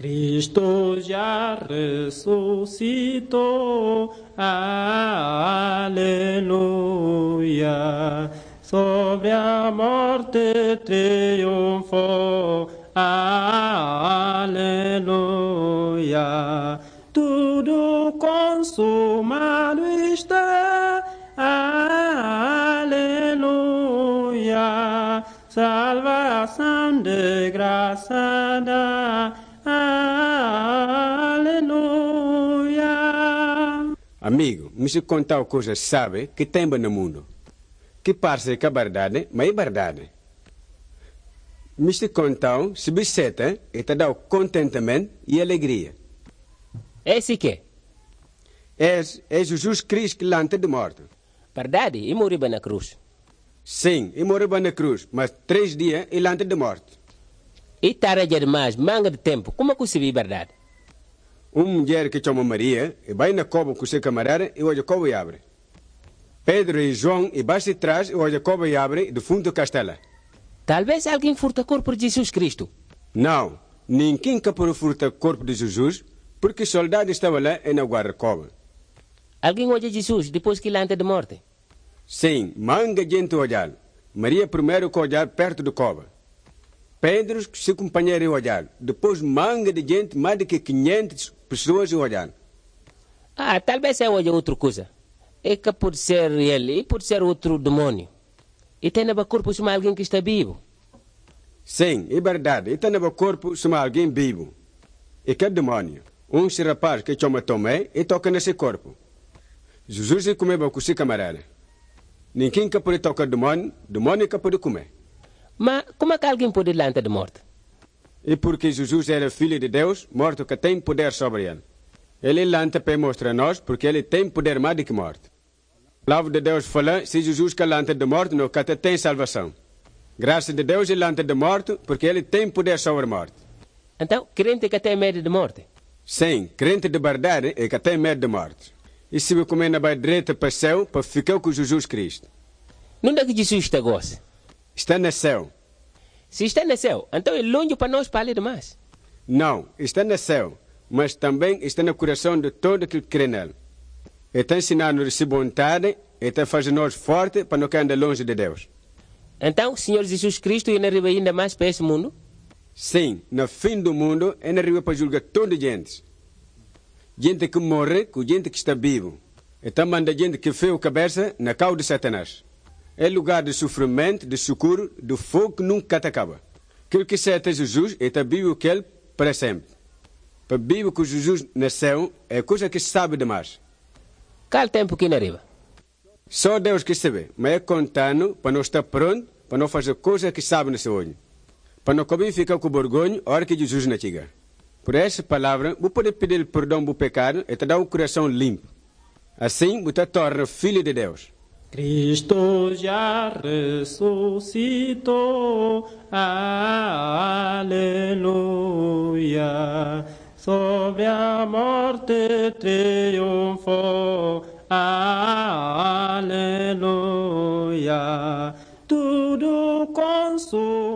Cristo já ressuscitou, aleluia. Sobre a morte triunfou, aleluia. Tudo consumado está, aleluia. Salvação de graça dá, aleluia. Amigo, me se contar coisas sabe que tem no mundo. Que parece que é verdade, mas é verdade. Me se contar se biseta e te dá contentamento e alegria. Esse que? É Jesus Cristo que lanta de morte. Verdade, e morreu na cruz. Sim, e morreu na cruz, mas 3 dias e lanta de morte. E tarde demais, manga de tempo, como é que se vive verdade? Uma mulher que chama Maria, e vai na cova com seu camarada e hoje a cova e abre. Pedro e João e baixa trás e hoje a cova e abre do fundo do castelo. Talvez alguém furta o corpo de Jesus Cristo. Não, ninguém que pode furtar o corpo de Jesus, porque o soldado estava lá e na guarda-cova. Alguém olha Jesus depois que lanta de morte? Sim, manga gente olhar. Maria primeiro que olhar perto da cova. Pedro, seu companheiro, olhar. Depois manga de gente, mais de que 500 pessoas olhar. Talvez é outra coisa. É que pode ser ele e pode ser outro demônio. E tem no corpo como alguém que está vivo. Sim, é verdade. E tem no corpo como alguém vivo. E que demônio? Rapaz que chama Tomé e toca nesse corpo. Jesus se comeu com seu camarada. Ninguém que pode tocar demônio que pode comer. Mas como é que alguém pode lançar de morte? E porque Jesus era filho de Deus, morto que tem poder sobre ele. Ele lança para mostrar a nós porque ele tem poder mais do que morte. A palavra de Deus fala, se Jesus que lança de morte, não que tem salvação. Graças a Deus ele lança de morte porque ele tem poder sobre a morte. Então, crente que tem medo de morte? Sim, crente de verdade é que tem medo de morte. E se me comer na vai direita para o céu, para ficar com Jesus Cristo. Não é que Jesus está gosto? Está no céu. Se está no céu, então é longe para nós para ali demais. Não, está no céu, mas também está no coração de todo aquele que crê nele. Ele está ensinando-nos vontade e está fazendo nós fortes para não andar longe de Deus. Então, Senhor Jesus Cristo ainda arriba ainda mais para esse mundo? Sim, no fim do mundo, ele arriba para julgar toda a gente. Gente que morre com gente que está vivo. Então manda gente que fez a cabeça na cauda de Satanás. É lugar de sofrimento, de socorro, de fogo que nunca acaba. Aquele que serve Jesus está vivo que ele para sempre. Para vivo que Jesus nasceu é coisa que se sabe demais. Qual tempo que arriba? Só Deus que sabe, mas é contando para não estar pronto, para não fazer coisa que sabe nesse olho. Para não comer ficar com vergonha a hora que Jesus não chega. Por essa palavra, você pode pedir perdão do pecado e te dar um coração limpo. Assim, você torna filho de Deus. Cristo já ressuscitou, aleluia. Sobre a morte triunfou, aleluia. Tudo consumado